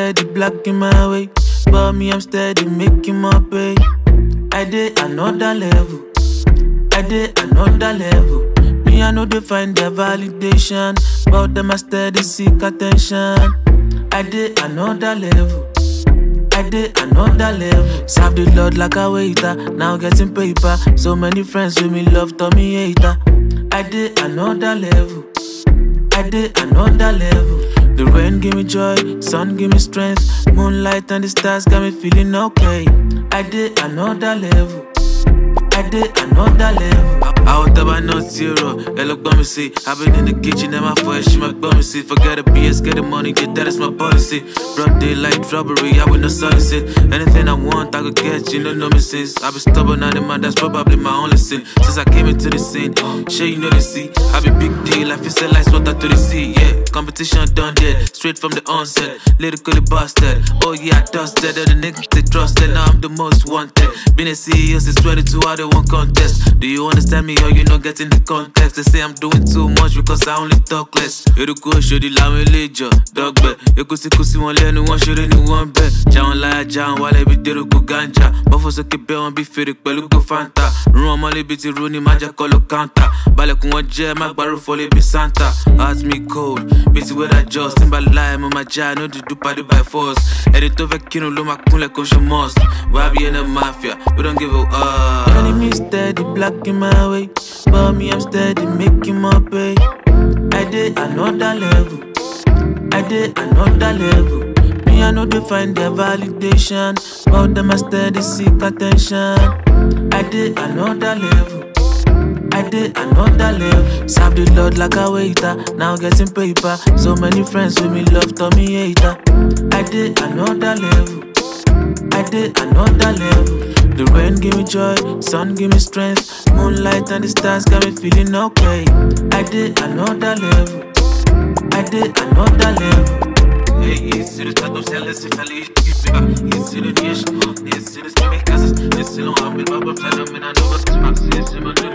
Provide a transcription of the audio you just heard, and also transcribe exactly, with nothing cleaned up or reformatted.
steady blocking my way, but me I'm steady making my pay. I did another level, I did another level. Me I know they find their validation, but them I steady seek attention. I did another level, I did another level. Serve the Lord like a waiter, now getting paper. So many friends with me love Tommy hater. I did another level, I did another level. The rain give me joy, sun give me strength. Moonlight and the stars got me feeling okay. I did another level, I did another level. Out of my no zero, yeah, look me see. I've been in the kitchen and my voice, she my bum see. Forget the B S, get the money, get that is my policy. Broad daylight robbery, I with no sunset. Anything I want, I could get, you know, no me since. I been stubborn on the man, that's probably my only sin. Since I came into the scene, sure you know the see. I be big deal, I feel say like water to the sea, yeah. Competition done dead, straight from the onset. Lyrically busted, oh yeah, I dusted. All the niggas they trusted, now I'm the most wanted. Been a C E O since twenty-two, I don't want contest. Do you understand me or you not getting the context? They say I'm doing too much because I only talk less. You the cool, show the line leisure, dog bet. You could see, could see one lane, one shoot anyone bet. John like John, while every day go ganja. But for so keep on be fake, but look go Fanta. Run my liberty, Rooney, magic color counter. Balak one jam, my barrel for be Santa. Ask me cold, busy with that just. In my life, my jam, no, to do party by force. Edit over Kino, Loma, Kula, Kosha Most. Why be in the mafia? We don't give a uh. Enemy steady blocking my way, but me I'm steady making my pay. I did another level, I did another level. Me I know they find their validation, but them I steady seek attention. I did another level, I did another level. Serve the Lord like a waiter, now getting paper. So many friends with me love Tommy hater. I did another level, I did another level. The rain give me joy, sun give me strength. Moonlight and the stars got me feeling okay. I did another level, I did another level. Hey, it's the top of Celeste, it's the nation, it's the casas, it's the long, I'm in my plan, I'm in a new